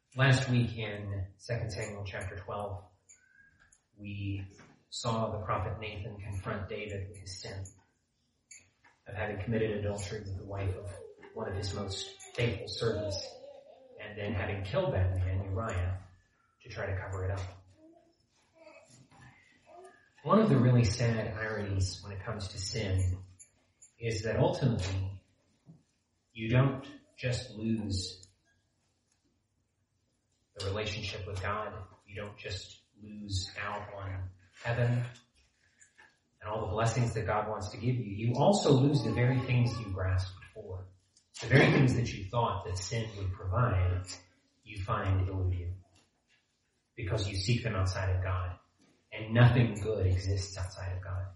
Last week in 2 Samuel chapter 12, we saw the prophet Nathan confront David with his sin of having committed adultery with the wife of one of his most faithful servants, and then having killed that man, Uriah, to try to cover it up. One of the really sad ironies when it comes to sin is that ultimately you don't just lose the relationship with God. You don't just lose out on heaven and all the blessings that God wants to give you. You also lose the very things you grasped for. The very things that you thought that sin would provide, you find elude you. Because you seek them outside of God. And nothing good exists outside of God.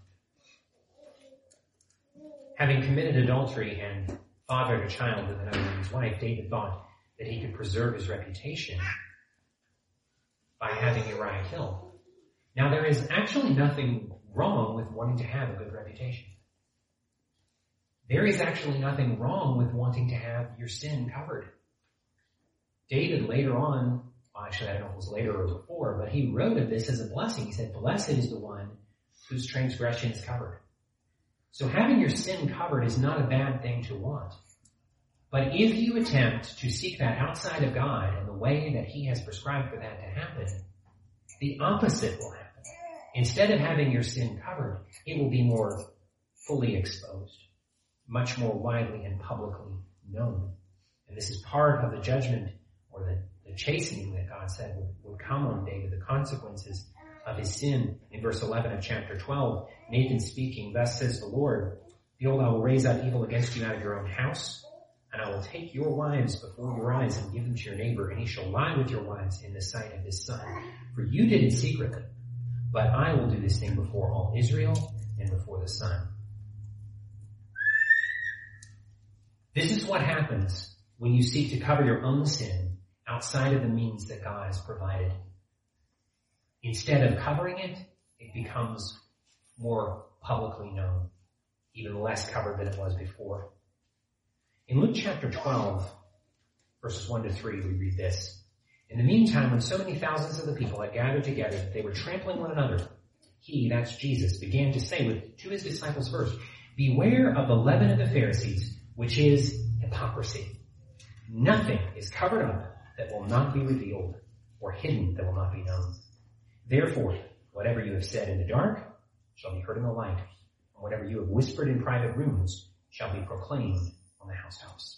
Having committed adultery and fathered a child with another man's wife, David thought that he could preserve his reputation by having Uriah killed. Now, there is actually nothing wrong with wanting to have a good reputation. There is actually nothing wrong with wanting to have your sin covered. David later on, actually I don't know if it was later or before, but he wrote of this as a blessing. He said, "Blessed is the one whose transgression is covered." So having your sin covered is not a bad thing to want. But if you attempt to seek that outside of God and the way that He has prescribed for that to happen, the opposite will happen. Instead of having your sin covered, it will be more fully exposed, much more widely and publicly known. And this is part of the judgment or the chastening that God said would come on David, the consequences of his sin. In verse 11 of chapter 12, Nathan speaking, "Thus says the Lord, behold, I will raise up evil against you out of your own house, and I will take your wives before your eyes and give them to your neighbor, and he shall lie with your wives in the sight of his son. For you did it secretly, but I will do this thing before all Israel and before the sun." This is what happens when you seek to cover your own sin outside of the means that God has provided. Instead of covering it, it becomes more publicly known, even less covered than it was before. In Luke chapter 12, verses 1 to 3, we read this. "In the meantime, when so many thousands of the people had gathered together that they were trampling one another, he," that's Jesus, "began to say to his disciples first, 'Beware of the leaven of the Pharisees, which is hypocrisy. Nothing is covered up that will not be revealed, or hidden that will not be known. Therefore, whatever you have said in the dark shall be heard in the light, and whatever you have whispered in private rooms shall be proclaimed on the housetops.'"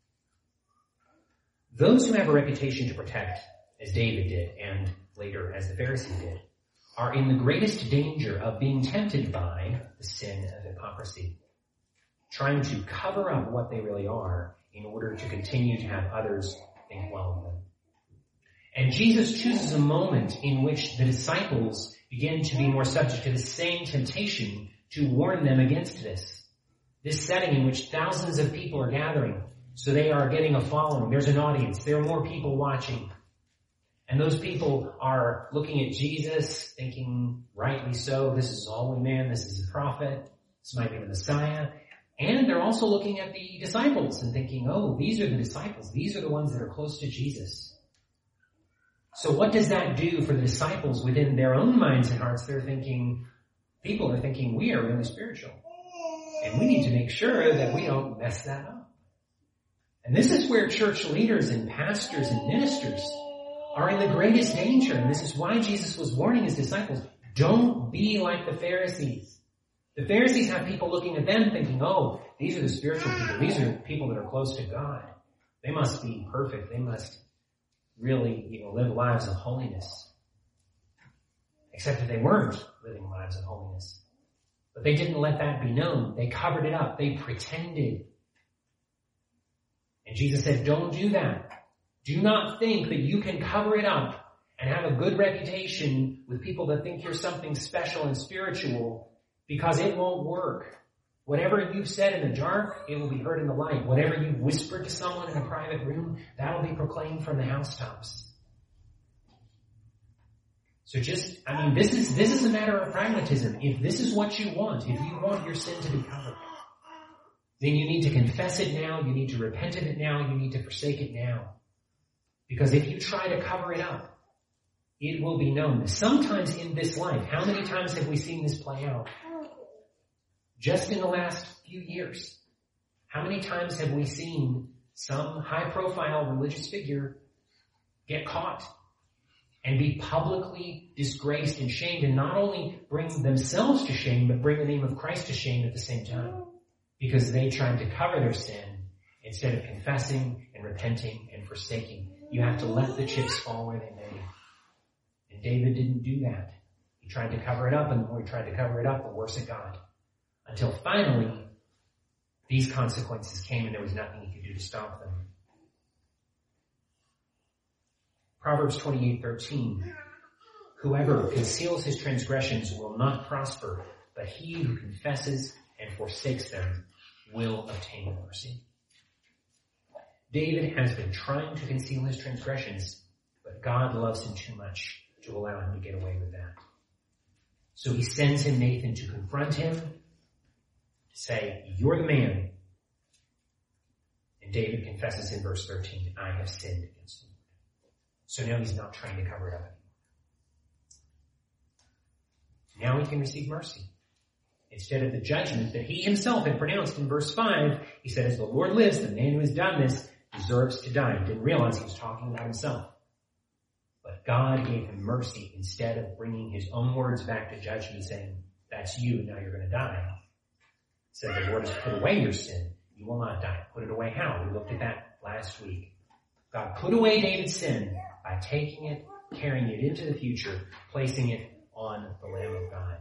Those who have a reputation to protect, as David did, and later as the Pharisees did, are in the greatest danger of being tempted by the sin of hypocrisy, trying to cover up what they really are in order to continue to have others think well of them. And Jesus chooses a moment in which the disciples begin to be more subject to the same temptation to warn them against this. This setting in which thousands of people are gathering, so they are getting a following. There's an audience. There are more people watching. And those people are looking at Jesus, thinking, rightly so, this is a holy man, this is a prophet, this might be the Messiah. And they're also looking at the disciples and thinking, oh, these are the disciples. These are the ones that are close to Jesus. So what does that do for the disciples within their own minds and hearts? People are thinking, we are really spiritual. And we need to make sure that we don't mess that up. And this is where church leaders and pastors and ministers are in the greatest danger. And this is why Jesus was warning his disciples, don't be like the Pharisees. The Pharisees have people looking at them thinking, oh, these are the spiritual people. These are people that are close to God. They must be perfect. They must really, live lives of holiness. Except that they weren't living lives of holiness. But they didn't let that be known. They covered it up. They pretended. And Jesus said, don't do that. Do not think that you can cover it up and have a good reputation with people that think you're something special and spiritual, because it won't work. Whatever you've said in the dark, it will be heard in the light. Whatever you've whispered to someone in a private room, that will be proclaimed from the housetops. So this is a matter of pragmatism. If this is what you want, if you want your sin to be covered, then you need to confess it now, you need to repent of it now, you need to forsake it now. Because if you try to cover it up, it will be known. Sometimes in this life, how many times have we seen this play out? Just in the last few years. How many times have we seen some high-profile religious figure get caught and be publicly disgraced and shamed, and not only bring themselves to shame, but bring the name of Christ to shame at the same time? Because they tried to cover their sin instead of confessing and repenting and forsaking. You have to let the chips fall where they may. And David didn't do that. He tried to cover it up, and the more he tried to cover it up, the worse it got. Until finally, these consequences came and there was nothing he could do to stop them. Proverbs 28:13. Whoever conceals his transgressions will not prosper, but he who confesses and forsakes them will obtain mercy. David has been trying to conceal his transgressions, but God loves him too much to allow him to get away with that. So he sends him Nathan to confront him, to say, you're the man. And David confesses in verse 13, I have sinned against the Lord. So now he's not trying to cover it up anymore. Now he can receive mercy. Instead of the judgment that he himself had pronounced in verse 5, he said, as the Lord lives, the man who has done this deserves to die. He didn't realize he was talking about himself. But God gave him mercy instead of bringing his own words back to judgment and saying, that's you, now you're going to die. He said, the Lord has put away your sin. You will not die. Put it away how? We looked at that last week. God put away David's sin by taking it, carrying it into the future, placing it on the Lamb of God.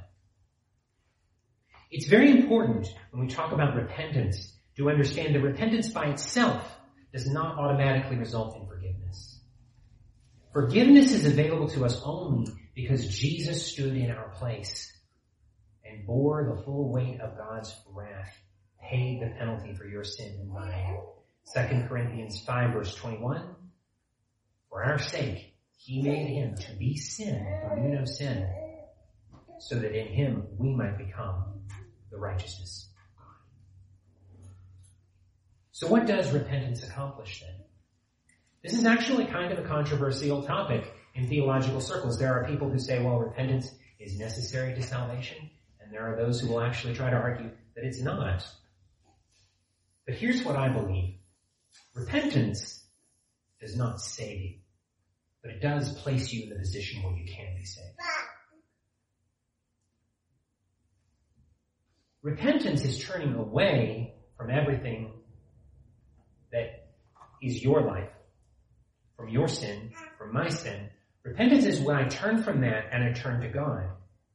It's very important when we talk about repentance to understand that repentance by itself does not automatically result in forgiveness. Forgiveness is available to us only because Jesus stood in our place and bore the full weight of God's wrath, paid the penalty for your sin and mine. 2 Corinthians 5 verse 21, for our sake, he made him to be sin who knew no sin, so that in him we might become the righteousness of God. So what does repentance accomplish then? This is actually kind of a controversial topic in theological circles. There are people who say, well, repentance is necessary to salvation, and there are those who will actually try to argue that it's not. But here's what I believe. Repentance does not save you, but it does place you in the position where you can be saved. Repentance is turning away from everything that is your life, from your sin, from my sin. Repentance is when I turn from that and I turn to God.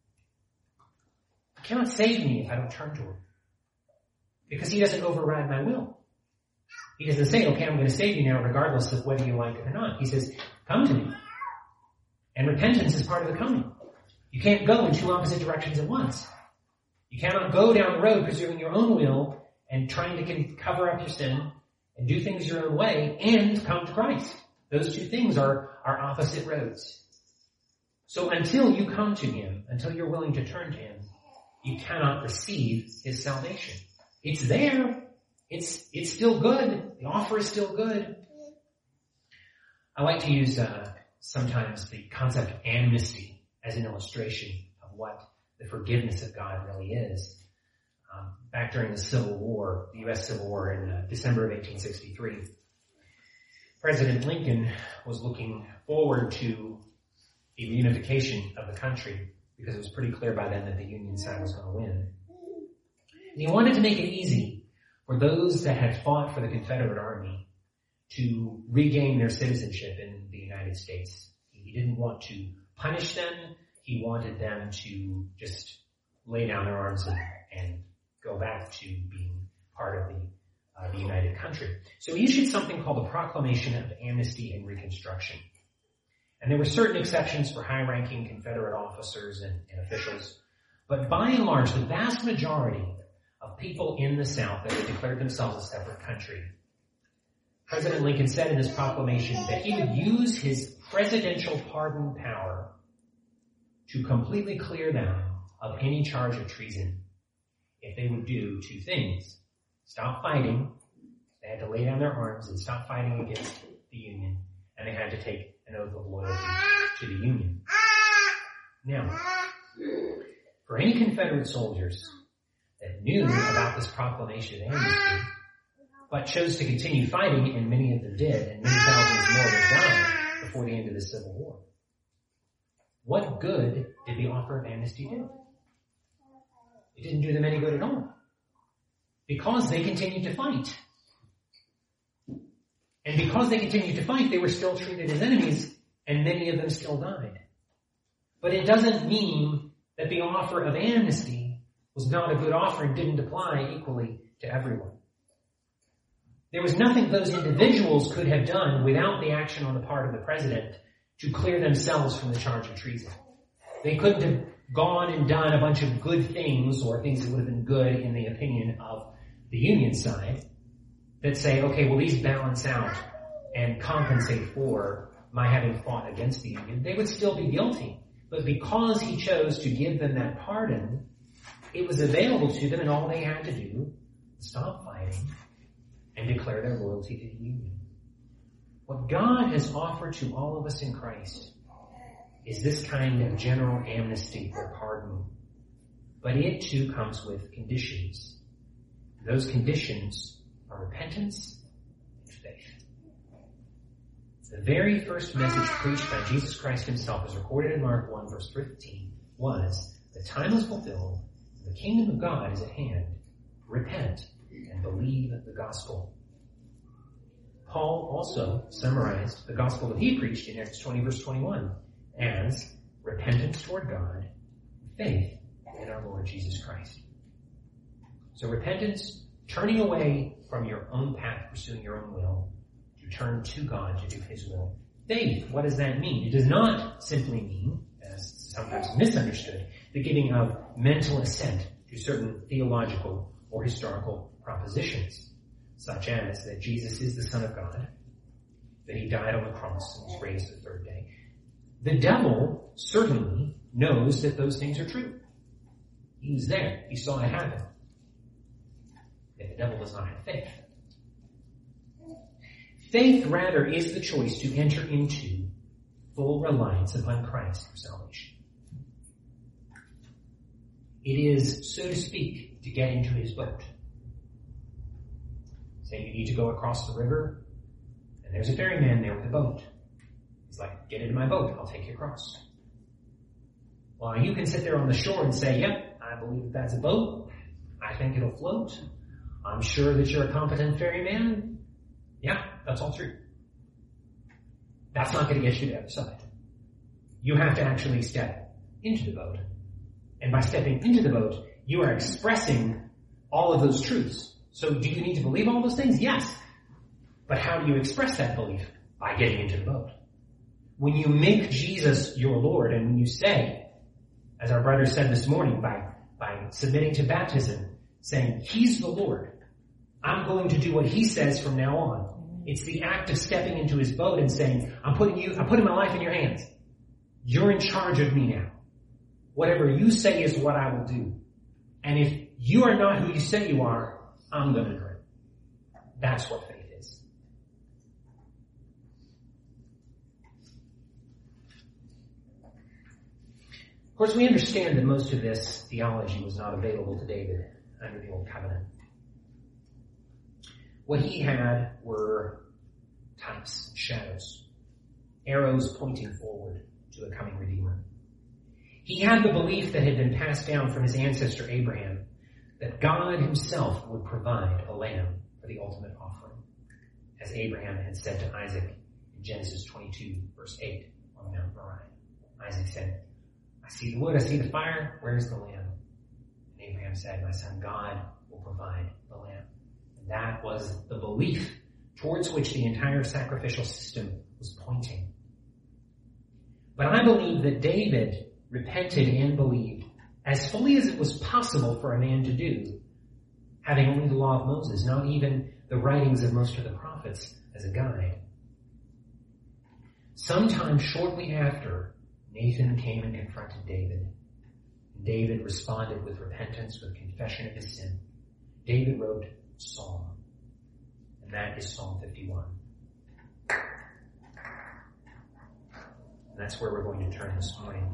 He cannot save me if I don't turn to him, because he doesn't override my will. He doesn't say, okay, I'm going to save you now regardless of whether you like it or not. He says, come to me. And repentance is part of the coming. You can't go in two opposite directions at once. You cannot go down the road pursuing your own will and trying to cover up your sin and do things your own way and come to Christ. Those two things are opposite roads. So until you come to him, until you're willing to turn to him, you cannot receive his salvation. It's there. It's still good. The offer is still good. I like to use sometimes the concept of amnesty as an illustration of what the forgiveness of God really is. Back during the Civil War, the U.S. Civil War in December of 1863, President Lincoln was looking forward to the reunification of the country because it was pretty clear by then that the Union side was going to win. And he wanted to make it easy for those that had fought for the Confederate Army to regain their citizenship in the United States. He didn't want to punish them. He wanted them to just lay down their arms and go back to being part of the united country. So he issued something called the Proclamation of Amnesty and Reconstruction. And there were certain exceptions for high-ranking Confederate officers and officials. But by and large, the vast majority of people in the South that had declared themselves a separate country, President Lincoln said in his proclamation that he would use his presidential pardon power to completely clear them of any charge of treason if they would do two things. Stop fighting. They had to lay down their arms and stop fighting against the Union. And they had had to take an oath of loyalty to the Union. Now, for any Confederate soldiers that knew about this proclamation of amnesty, but chose to continue fighting, and many of them did, and many thousands more would die before the end of the Civil War, what good did the offer of amnesty do? It didn't do them any good at all, because they continued to fight. And because they continued to fight, they were still treated as enemies, and many of them still died. But it doesn't mean that the offer of amnesty was not a good offer and didn't apply equally to everyone. There was nothing those individuals could have done without the action on the part of the president to clear themselves from the charge of treason. They couldn't have gone and done a bunch of good things, or things that would have been good in the opinion of the Union side, that say, okay, well, these balance out and compensate for my having fought against the Union. They would still be guilty. But because he chose to give them that pardon, it was available to them, and all they had to do was stop fighting and declare their loyalty to the Union. What God has offered to all of us in Christ is this kind of general amnesty or pardon. But it too comes with conditions. Those conditions are repentance and faith. The very first message preached by Jesus Christ himself, as recorded in Mark 1 verse 15, was, the time is fulfilled, the kingdom of God is at hand. Repent and believe the gospel. Paul also summarized the gospel that he preached in Acts 20 verse 21 as repentance toward God, faith in our Lord Jesus Christ. So repentance, turning away from your own path, pursuing your own will, to turn to God to do his will. Faith, what does that mean? It does not simply mean, as sometimes misunderstood, the giving of mental assent to certain theological or historical propositions, such as that Jesus is the Son of God, that he died on the cross and was raised the third day. The devil certainly knows that those things are true. He was there. He saw it happen. Yet the devil does not have faith. Faith, rather, is the choice to enter into full reliance upon Christ for salvation. It is, so to speak, to get into his boat. Say you need to go across the river, and there's a ferryman there with a boat. He's like, get into my boat, I'll take you across. Well, you can sit there on the shore and say, yep, I believe that's a boat. I think it'll float. I'm sure that you're a competent ferryman. Yeah, that's all true. That's not going to get you to the other side. You have to actually step into the boat. And by stepping into the boat, you are expressing all of those truths. So do you need to believe all those things? Yes. But how do you express that belief? By getting into the boat. When you make Jesus your Lord, and when you say, as our brother said this morning, by submitting to baptism, saying, he's the Lord, I'm going to do what he says from now on. It's the act of stepping into his boat and saying, I'm putting my life in your hands. You're in charge of me now. Whatever you say is what I will do. And if you are not who you say you are, I'm going to do it. That's what faith is. Of course, we understand that most of this theology was not available to David under the Old Covenant. What he had were types, shadows, arrows pointing forward to a coming Redeemer. He had the belief that had been passed down from his ancestor Abraham that God himself would provide a lamb for the ultimate offering, as Abraham had said to Isaac in Genesis 22, verse 8 on Mount Moriah. Isaac said, I see the wood, I see the fire, where's the lamb? And Abraham said, my son, God will provide the lamb. And that was the belief towards which the entire sacrificial system was pointing. But I believe that David repented and believed as fully as it was possible for a man to do, having only the law of Moses, not even the writings of most of the prophets as a guide. Sometime shortly after, Nathan came and confronted David. And David responded with repentance, with confession of his sin. David wrote a psalm, and that is Psalm 51. And that's where we're going to turn this morning.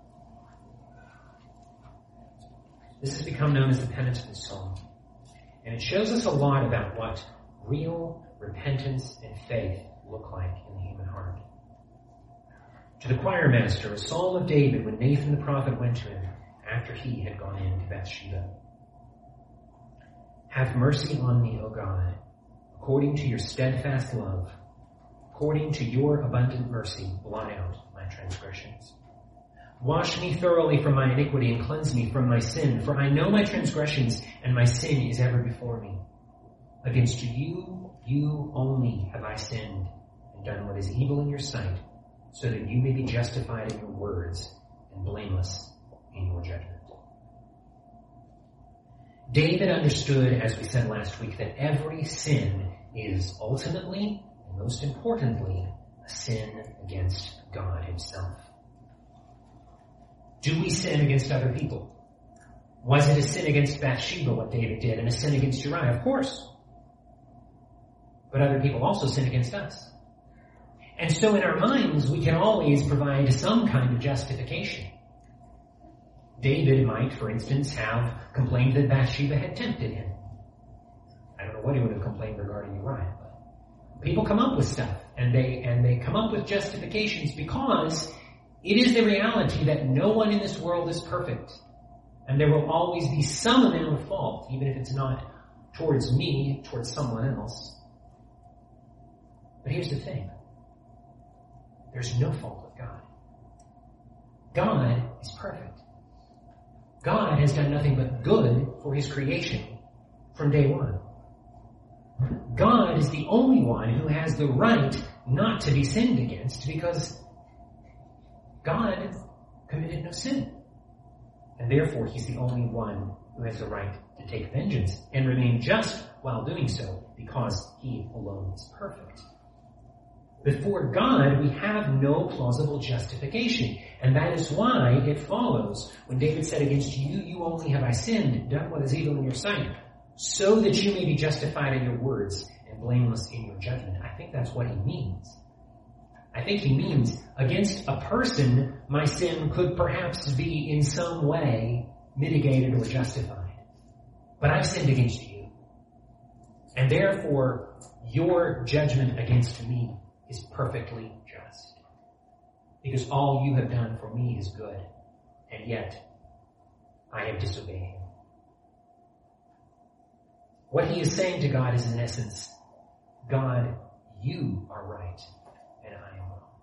This has become known as the Penitent Psalm. And it shows us a lot about what real repentance and faith look like in the human heart. To the choir master, a psalm of David when Nathan the prophet went to him after he had gone in to Bathsheba. Have mercy on me, O God, according to your steadfast love. According to your abundant mercy, blot out my transgressions. Wash me thoroughly from my iniquity and cleanse me from my sin, for I know my transgressions and my sin is ever before me. Against you only have I sinned and done what is evil in your sight, so that you may be justified in your words and blameless in your judgment. David understood, as we said last week, that every sin is ultimately and most importantly a sin against God himself. Do we sin against other people? Was it a sin against Bathsheba, what David did, and a sin against Uriah? Of course. But other people also sin against us. And so in our minds, we can always provide some kind of justification. David might, for instance, have complained that Bathsheba had tempted him. I don't know what he would have complained regarding Uriah, but people come up with stuff, and they come up with justifications because it is the reality that no one in this world is perfect. And there will always be some amount of fault, even if it's not towards me, towards someone else. But here's the thing. There's no fault with God. God is perfect. God has done nothing but good for his creation from day one. God is the only one who has the right not to be sinned against because God committed no sin. And therefore, he's the only one who has the right to take vengeance and remain just while doing so because he alone is perfect. Before God, we have no plausible justification. And that is why it follows when David said, against you only have I sinned, done what is evil in your sight, so that you may be justified in your words and blameless in your judgment. I think that's what he means. I think he means against a person, my sin could perhaps be in some way mitigated or justified. But I've sinned against you. And therefore, your judgment against me is perfectly just. Because all you have done for me is good. And yet, I have disobeyed him. What he is saying to God is in essence, God, you are right. And I am wrong.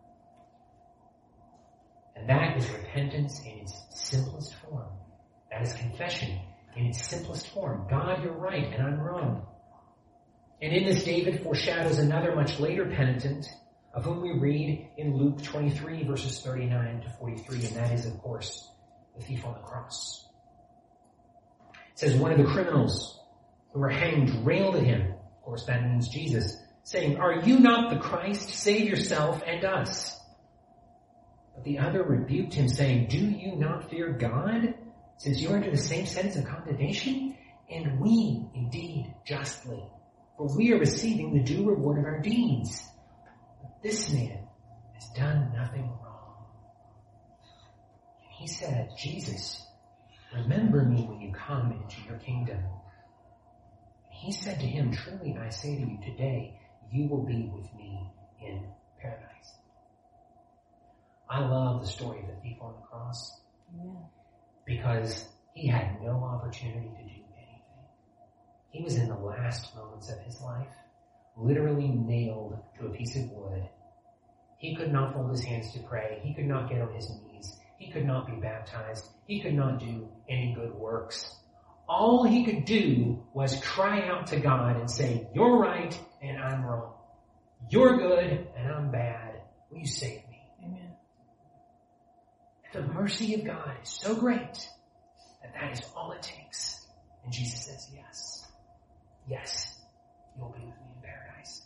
And that is repentance in its simplest form. That is confession in its simplest form. God, you're right, and I'm wrong. And in this, David foreshadows another much later penitent, of whom we read in Luke 23, verses 39 to 43, and that is, of course, the thief on the cross. It says, one of the criminals who were hanged railed at him, of course that means Jesus, saying, "Are you not the Christ? Save yourself and us." But the other rebuked him, saying, "Do you not fear God, since you are under the same sentence of condemnation? And we, indeed, justly, for we are receiving the due reward of our deeds. But this man has done nothing wrong." And he said, "Jesus, remember me when you come into your kingdom." And he said to him, "Truly I say to you, today you will be with me in paradise." I love the story of the thief on the cross. Yeah. Because he had no opportunity to do anything. He was in the last moments of his life, literally nailed to a piece of wood. He could not fold his hands to pray. He could not get on his knees. He could not be baptized. He could not do any good works. All he could do was cry out to God and say, "You're right and I'm wrong. You're good and I'm bad. Will you save me?" Amen. The mercy of God is so great that is all it takes. And Jesus says, yes. Yes, you'll be with me in paradise.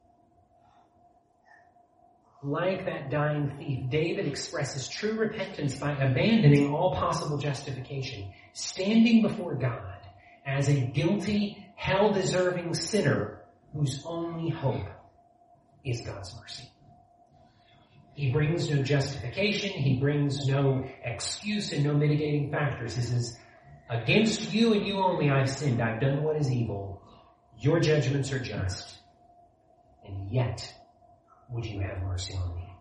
Like that dying thief, David expresses true repentance by abandoning all possible justification, standing before God as a guilty, hell-deserving sinner whose only hope is God's mercy. He brings no justification. He brings no excuse and no mitigating factors. He says, against you and you only I've sinned. I've done what is evil. Your judgments are just. And yet, would you have mercy on me?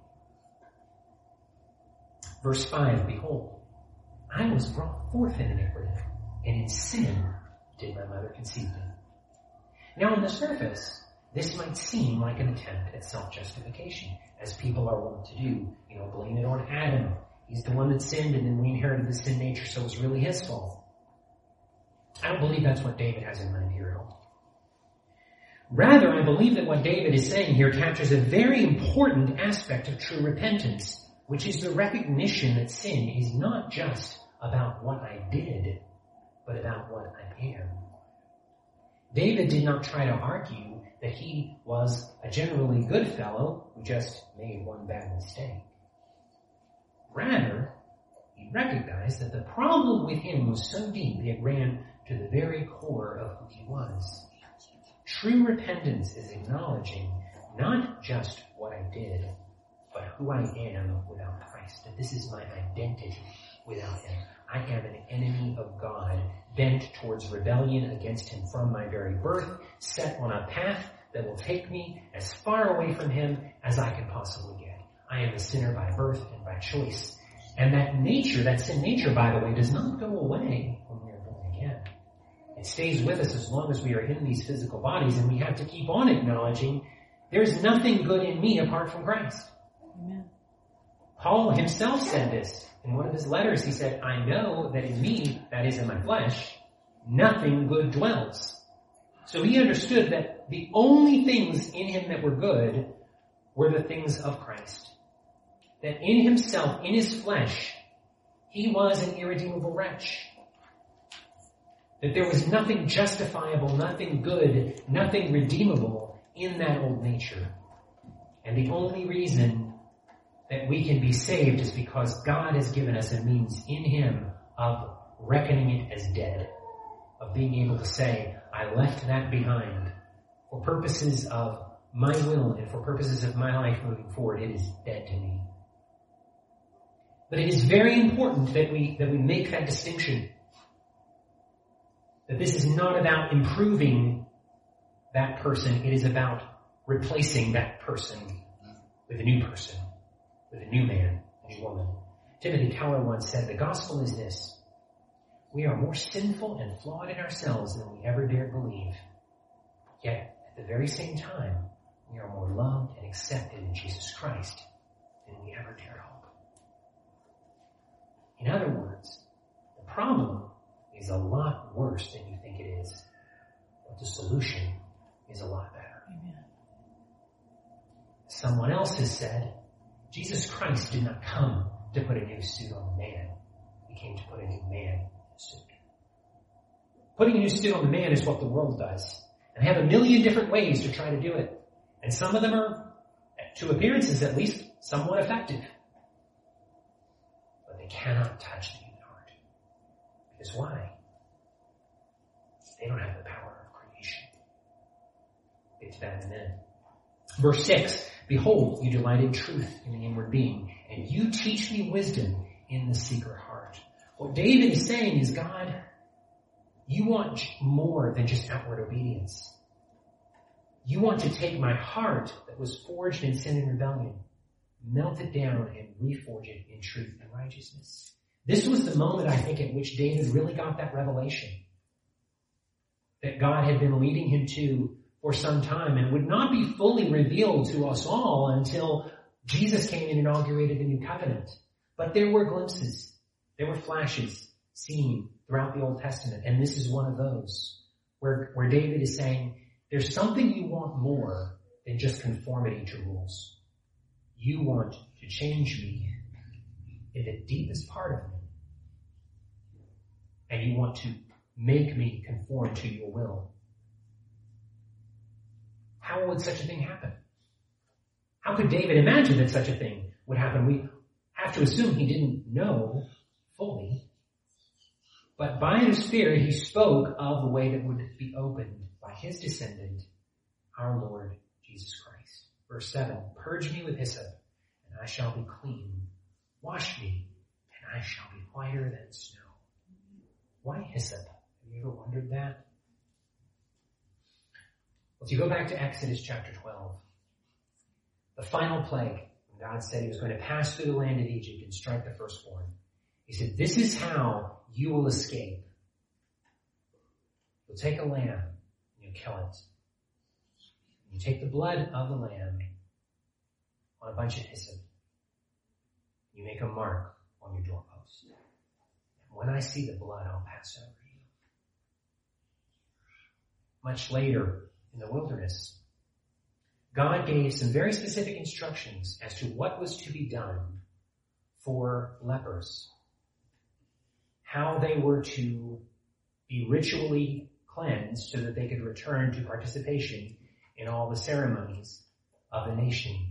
Verse 5, behold, I was brought forth in iniquity, and in sin did my mother conceive me. Now on the surface, this might seem like an attempt at self-justification, as people are wont to do. Blame it on Adam. He's the one that sinned, and then we inherited the sin nature, so it's really his fault. I don't believe that's what David has in mind here at all. Rather, I believe that what David is saying here captures a very important aspect of true repentance, which is the recognition that sin is not just about what I did, but about what I am. David did not try to argue that he was a generally good fellow who just made one bad mistake. Rather, he recognized that the problem with him was so deep it ran to the very core of who he was. True repentance is acknowledging not just what I did, but who I am without Christ. That this is my identity without Him. I am an enemy of God, bent towards rebellion against Him from my very birth, set on a path that will take me as far away from Him as I can possibly get. I am a sinner by birth and by choice. And that nature, that sin nature, by the way, does not go away when we are born again. It stays with us as long as we are in these physical bodies, and we have to keep on acknowledging there's nothing good in me apart from Christ. Amen. Paul himself said this in one of his letters. He said, I know that in me, that is in my flesh, nothing good dwells. So he understood that the only things in him that were good were the things of Christ. That in himself, in his flesh, he was an irredeemable wretch. That there was nothing justifiable, nothing good, nothing redeemable in that old nature. And the only reason that we can be saved is because God has given us a means in Him of reckoning it as dead. Of being able to say, I left that behind. For purposes of my will and for purposes of my life moving forward, it is dead to me. But it is very important that we make that distinction. That this is not about improving that person. It is about replacing that person with a new person, with a new man, a new woman. Timothy Keller once said, the gospel is this: we are more sinful and flawed in ourselves than we ever dared believe. Yet, at the very same time, we are more loved and accepted in Jesus Christ than we ever dared hope. In other words, the problem is a lot worse than you think it is, but the solution is a lot better. Amen. Someone else has said, Jesus Christ did not come to put a new suit on the man. He came to put a new man in a suit. Putting a new suit on the man is what the world does. And they have a million different ways to try to do it. And some of them are, to appearances at least, somewhat effective. But they cannot touch the human heart. Because why? They don't have the power of creation. It's that in a minute. Verse 6, behold, you delight in truth in the inward being, and you teach me wisdom in the secret heart. What David is saying is, God, you want more than just outward obedience. You want to take my heart that was forged in sin and rebellion, melt it down and reforge it in truth and righteousness. This was the moment, I think, at which David really got that revelation that God had been leading him to for some time and would not be fully revealed to us all until Jesus came and inaugurated the new covenant. But there were glimpses, there were flashes seen throughout the Old Testament, and this is one of those where David is saying, there's something you want more than just conformity to rules. You want to change me in the deepest part of me, and you want to make me conform to your will. How would such a thing happen? How could David imagine that such a thing would happen? We have to assume he didn't know fully. But by the Spirit, he spoke of the way that would be opened by his descendant, our Lord Jesus Christ. Verse 7, purge me with hyssop, and I shall be clean. Wash me, and I shall be whiter than snow. Why hyssop? Have you ever wondered that? Well, if you go back to Exodus chapter 12, the final plague, when God said he was going to pass through the land of Egypt and strike the firstborn, he said, this is how you will escape. You'll take a lamb and you kill it. You take the blood of the lamb on a bunch of hyssop. You make a mark on your doorpost. And when I see the blood, I'll pass over you. Much later in the wilderness, God gave some very specific instructions as to what was to be done for lepers. How they were to be ritually cleansed so that they could return to participation in all the ceremonies of the nation.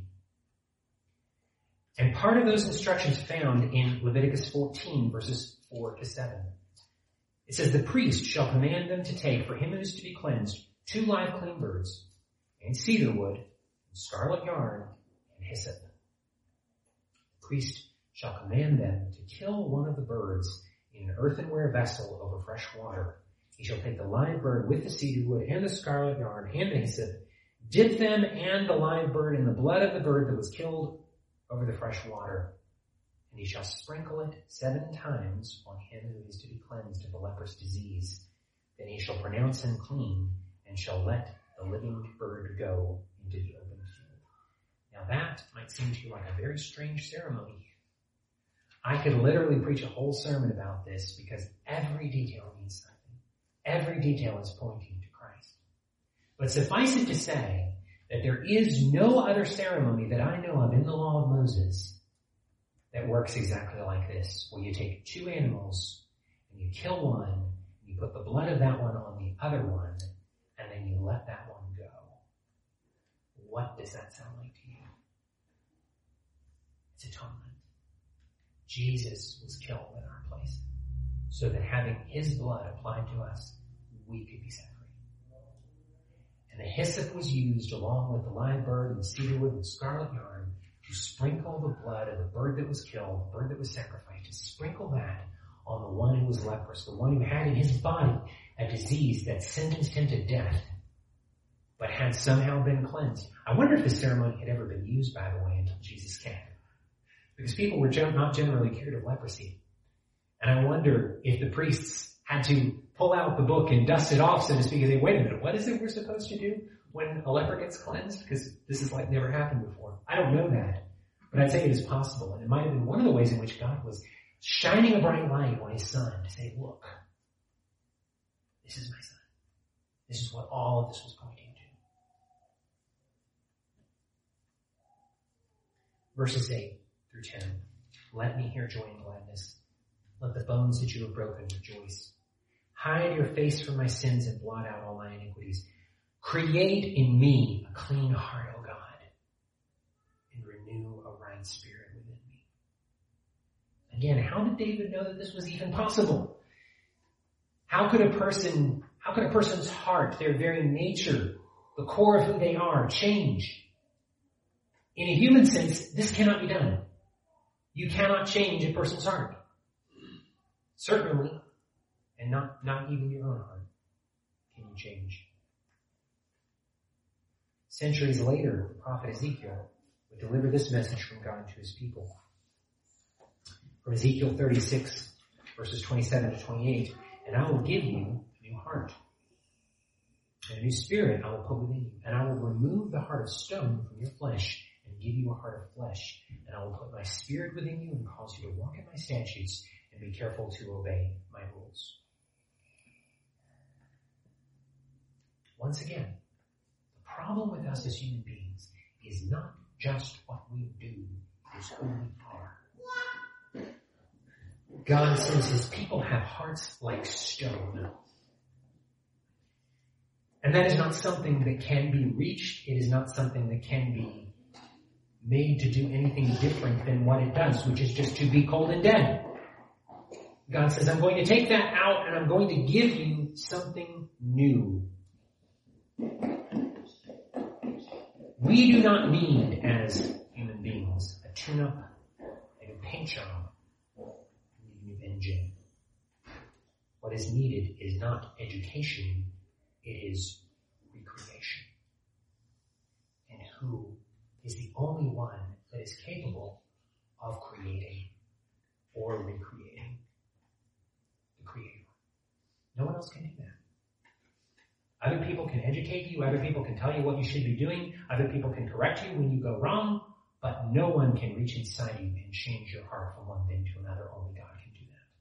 And part of those instructions found in Leviticus 14, verses 4 to 7. It says, the priest shall command them to take for him who is to be cleansed 2 live clean birds, and cedar wood, and scarlet yarn, and hyssop. The priest shall command them to kill one of the birds in an earthenware vessel over fresh water. He shall take the live bird with the cedar wood and the scarlet yarn and the hyssop, dip them and the live bird in the blood of the bird that was killed over the fresh water, and he shall sprinkle it 7 times on him who is to be cleansed of the leprous disease. Then he shall pronounce him clean, and shall let the living bird go into the open field. Now that might seem to you like a very strange ceremony. I could literally preach a whole sermon about this because every detail means something. Every detail is pointing to Christ. But suffice it to say that there is no other ceremony that I know of in the law of Moses that works exactly like this, where you take 2 animals and you kill one, and you put the blood of that one on the other one, and then you let that one go. What does that sound like to you? It's atonement. Jesus was killed in our place, so that having his blood applied to us, we could be set free. And the hyssop was used along with the live bird and the cedar wood and the scarlet yarn to sprinkle the blood of the bird that was killed, the bird that was sacrificed, to sprinkle that on the one who was leprous, the one who had in his body a disease that sentenced him to death, but had somehow been cleansed. I wonder if this ceremony had ever been used, by the way, until Jesus came. Because people were not generally cured of leprosy. And I wonder if the priests had to pull out the book and dust it off, so to speak, and say, wait a minute, what is it we're supposed to do when a leper gets cleansed? Because this is like never happened before. I don't know that, but I'd say it is possible. And it might have been one of the ways in which God was shining a bright light on his son to say, look, this is my son. This is what all of this was pointing to. Verses 8 through 10. Let me hear joy and gladness. Let the bones that you have broken rejoice. Hide your face from my sins and blot out all my iniquities. Create in me a clean heart, O God, and renew a right spirit within me. Again, how did David know that this was even possible? How could a person's heart, their very nature, the core of who they are, change? In a human sense, this cannot be done. You cannot change a person's heart. Certainly, and not even your own heart, can you change. Centuries later, the prophet Ezekiel would deliver this message from God to his people. From Ezekiel 36, verses 27 to 28, and I will give you a new heart, and a new spirit I will put within you, and I will remove the heart of stone from your flesh, and give you a heart of flesh, and I will put my spirit within you and cause you to walk in my statutes and be careful to obey my rules. Once again, the problem with us as human beings is not just what we do, it's who we are. God says his people have hearts like stone. And that is not something that can be reached. It is not something that can be made to do anything different than what it does, which is just to be cold and dead. God says, I'm going to take that out and I'm going to give you something new. We do not need, as human beings, a tune-up, a new paint job, a new engine. What is needed is not education, it is recreation. And who is the only one that is capable of creating or recreating? The Creator. No one else can do that. Other people can educate you, other people can tell you what you should be doing, other people can correct you when you go wrong, but no one can reach inside you and change your heart from one thing to another. Only God can do that.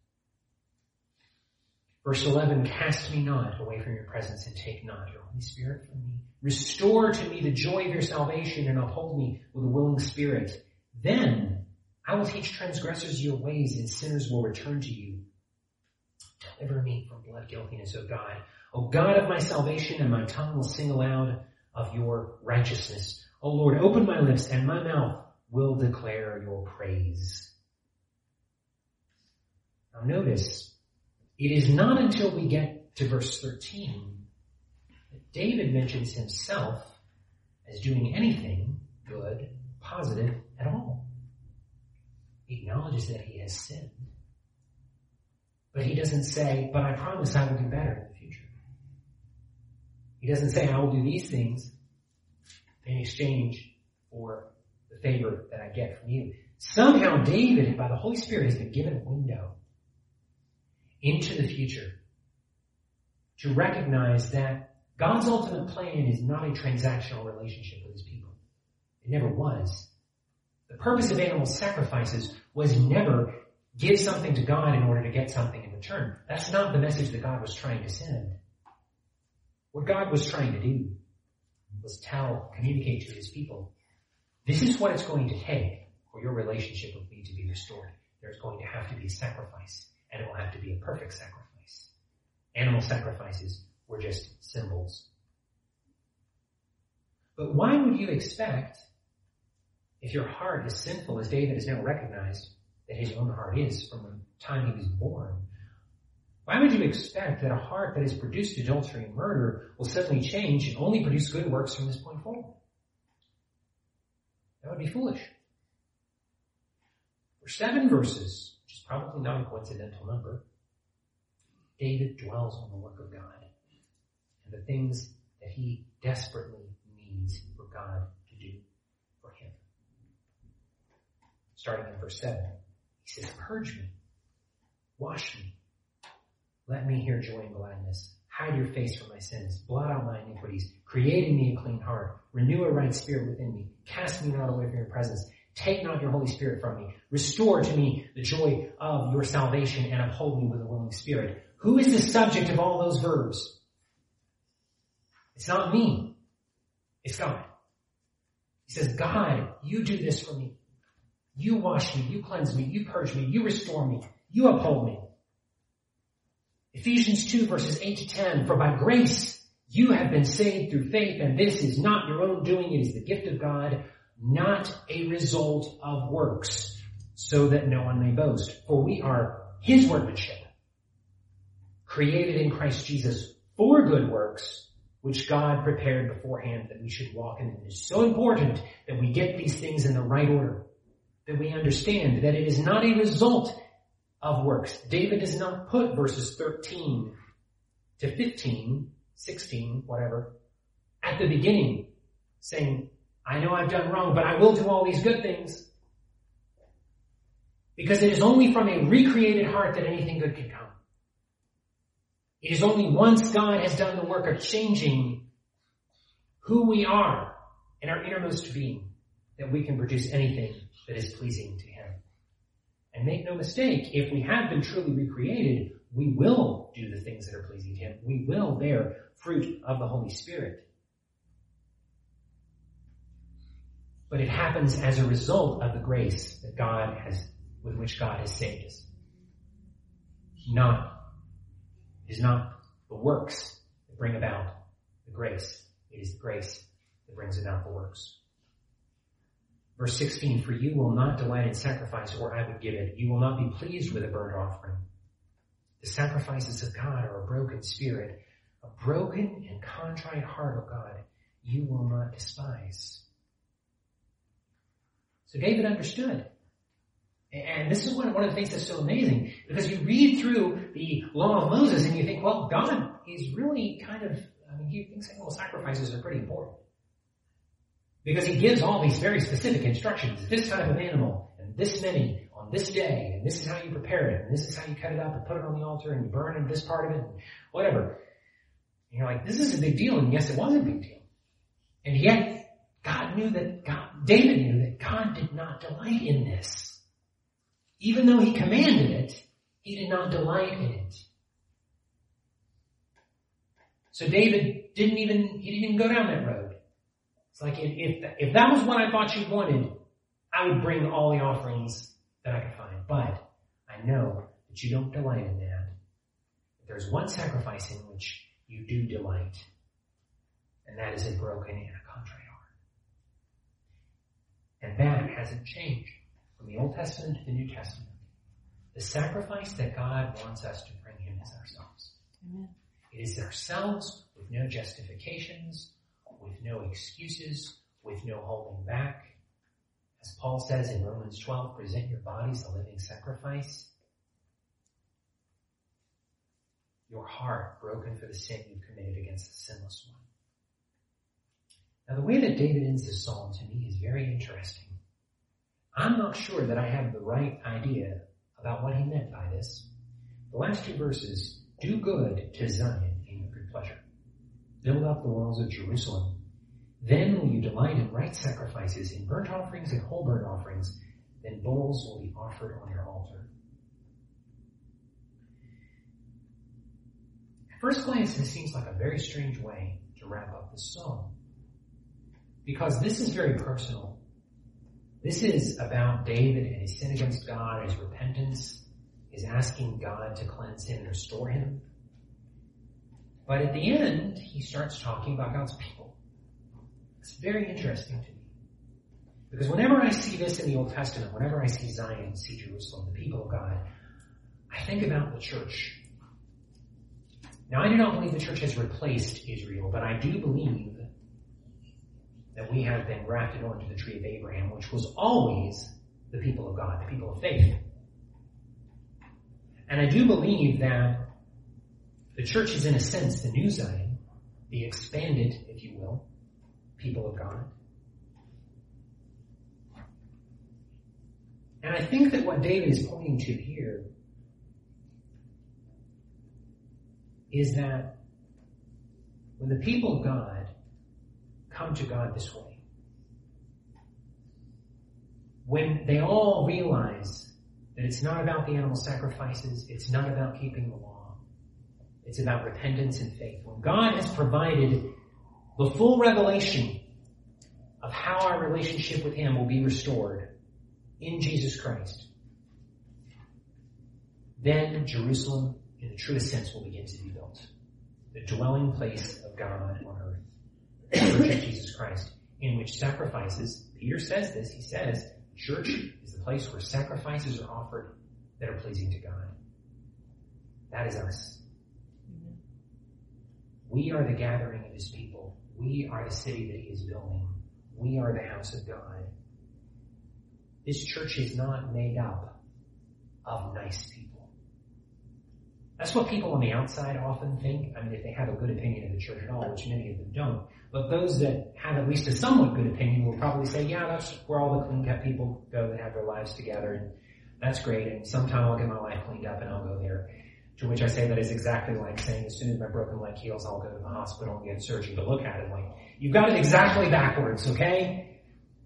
Verse 11, cast me not away from your presence and take not your Holy Spirit from me. Restore to me the joy of your salvation and uphold me with a willing spirit. Then I will teach transgressors your ways and sinners will return to you. Deliver me from blood guiltiness, O God. O God of my salvation, and my tongue will sing aloud of your righteousness. O Lord, open my lips and my mouth will declare your praise. Now notice, it is not until we get to verse 13 that David mentions himself as doing anything good, positive at all. He acknowledges that he has sinned. But he doesn't say, but I promise I will do better in the future. He doesn't say, I will do these things in exchange for the favor that I get from you. Somehow David, by the Holy Spirit, has been given a window into the future to recognize that God's ultimate plan is not a transactional relationship with his people. It never was. The purpose of animal sacrifices was never give something to God in order to get something in return. That's not the message that God was trying to send. What God was trying to do was communicate to his people, this is what it's going to take for your relationship with me to be restored. There's going to have to be a sacrifice, and it will have to be a perfect sacrifice. Animal sacrifices were just symbols. But why would you expect, if your heart is sinful, as David has now recognized that his own heart is from the time he was born, why would you expect that a heart that has produced adultery and murder will suddenly change and only produce good works from this point forward? That would be foolish. For 7 verses, which is probably not a coincidental number, David dwells on the work of God and the things that he desperately needs for God to do for him. Starting in verse 7, he says, purge me, wash me, let me hear joy and gladness. Hide your face from my sins. Blot out my iniquities. Create in me a clean heart. Renew a right spirit within me. Cast me not away from your presence. Take not your Holy Spirit from me. Restore to me the joy of your salvation and uphold me with a willing spirit. Who is the subject of all those verbs? It's not me. It's God. He says, God, you do this for me. You wash me. You cleanse me. You purge me. You restore me. You uphold me. Ephesians 2 verses 8 to 10, for by grace you have been saved through faith, and this is not your own doing, it is the gift of God, not a result of works, so that no one may boast. For we are his workmanship, created in Christ Jesus for good works, which God prepared beforehand that we should walk in. It is so important that we get these things in the right order, that we understand that it is not a result of works. David does not put verses 13 to 15, 16, whatever, at the beginning, saying, I know I've done wrong, but I will do all these good things. Because it is only from a recreated heart that anything good can come. It is only once God has done the work of changing who we are in our innermost being that we can produce anything that is pleasing to him. And make no mistake, if we have been truly recreated, we will do the things that are pleasing to him. We will bear fruit of the Holy Spirit. But it happens as a result of the grace that God has, with which God has saved us. It is not the works that bring about the grace. It is the grace that brings about the works. Verse 16, for you will not delight in sacrifice, or I would give it. You will not be pleased with a burnt offering. The sacrifices of God are a broken spirit, a broken and contrite heart, O God, you will not despise. So David understood. And this is one of the things that's so amazing, because you read through the law of Moses and you think, well, God is really he thinks animal sacrifices are pretty important. Because he gives all these very specific instructions. This type of animal, and this many, on this day, and this is how you prepare it, and this is how you cut it up and put it on the altar, and you burn in this part of it, and whatever. And you're like, this is a big deal, and yes, it was a big deal. And yet, David knew that God did not delight in this. Even though he commanded it, he did not delight in it. So David didn't even go down that road. It's like, if that was what I thought you wanted, I would bring all the offerings that I could find. But I know that you don't delight in that. There's one sacrifice in which you do delight, and that is a broken and a contrite heart. And that hasn't changed from the Old Testament to the New Testament. The sacrifice that God wants us to bring him is ourselves. Amen. It is ourselves with no justifications, with no excuses, with no holding back. As Paul says in Romans 12, present your bodies a living sacrifice. Your heart broken for the sin you've committed against the sinless one. Now the way that David ends this psalm to me is very interesting. I'm not sure that I have the right idea about what he meant by this. The last two verses, do good to Zion in your good pleasure. Build up the walls of Jerusalem. Then will you delight in right sacrifices, in burnt offerings and whole burnt offerings. Then bulls will be offered on your altar. At first glance, this seems like a very strange way to wrap up this psalm, because this is very personal. This is about David and his sin against God, his repentance, his asking God to cleanse him and restore him. But at the end, he starts talking about God's people. It's very interesting to me. Because whenever I see this in the Old Testament, whenever I see Zion, see Jerusalem, the people of God, I think about the church. Now, I do not believe the church has replaced Israel, but I do believe that we have been grafted onto the tree of Abraham, which was always the people of God, the people of faith. And I do believe that the church is, in a sense, the new Zion, the expanded, if you will, people of God. And I think that what David is pointing to here is that when the people of God come to God this way, when they all realize that it's not about the animal sacrifices, it's not about keeping the law, it's about repentance and faith. When God has provided the full revelation of how our relationship with him will be restored in Jesus Christ, then Jerusalem, in the truest sense, will begin to be built. The dwelling place of God on earth. The church of Jesus Christ, in which sacrifices, Peter says this, he says, church is the place where sacrifices are offered that are pleasing to God. That is us. We are the gathering of his people. We are the city that he is building. We are the house of God. This church is not made up of nice people. That's what people on the outside often think. I mean, if they have a good opinion of the church at all, which many of them don't. But those that have at least a somewhat good opinion will probably say, yeah, that's where all the clean-cut people go that have their lives together, and that's great, and sometime I'll get my life cleaned up and I'll go there. To which I say that is exactly like saying, as soon as my broken leg heals, I'll go to the hospital and get surgery. But look at it like, you've got it exactly backwards, okay?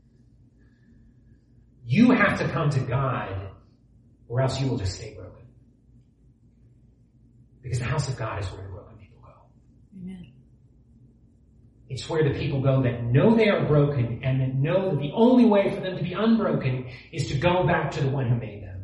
You have to come to God, or else you will just stay broken. Because the house of God is where the broken people go. Amen. It's where the people go that know they are broken and that know that the only way for them to be unbroken is to go back to the one who made them.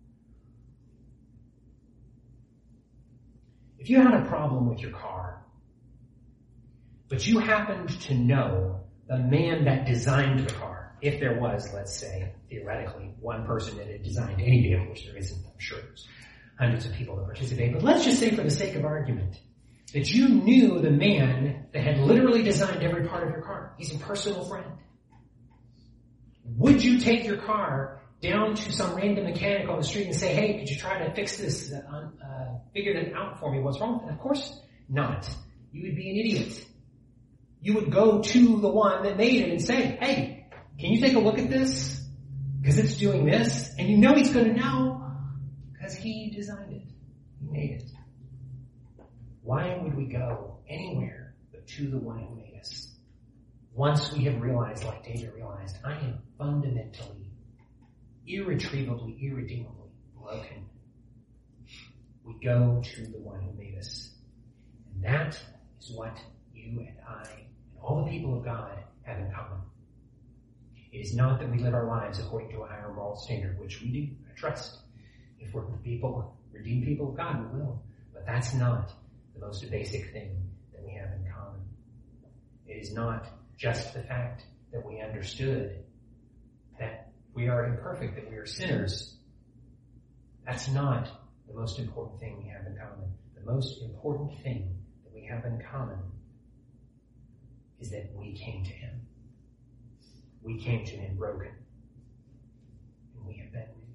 If you had a problem with your car, but you happened to know the man that designed the car, if there was, let's say, theoretically, one person that had designed any vehicle, which there isn't, I'm sure there's hundreds of people that participate, but let's just say for the sake of argument, that you knew the man that had literally designed every part of your car. He's a personal friend. Would you take your car down to some random mechanic on the street and say, hey, could you try to fix this, figure it out for me? What's wrong with it? Of course not. You would be an idiot. You would go to the one that made it and say, hey, can you take a look at this? Because it's doing this. And you know he's going to know because he designed it. He made it. Why would we go anywhere but to the one who made us? Once we have realized, like David realized, I am fundamentally, irretrievably, irredeemably broken. We go to the one who made us. And that is what you and I and all the people of God have in common. It is not that we live our lives according to a higher moral standard, which we do. I trust. If we're redeemed people of God, we will. But that's not the most basic thing that we have in common. It is not just the fact that we understood that we are imperfect, that we are sinners. That's not the most important thing we have in common. The most important thing that we have in common is that we came to him. We came to him broken. And we have been